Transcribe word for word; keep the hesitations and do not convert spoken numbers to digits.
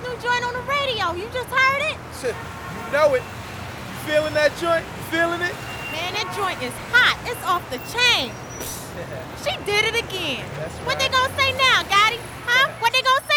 new joint on the radio. You just heard it? You know it. You feeling that joint? You feeling it? Man, that joint is hot. It's off the chain. She did it again. That's What right. they gonna say now, Gotti? Huh? What they gonna say?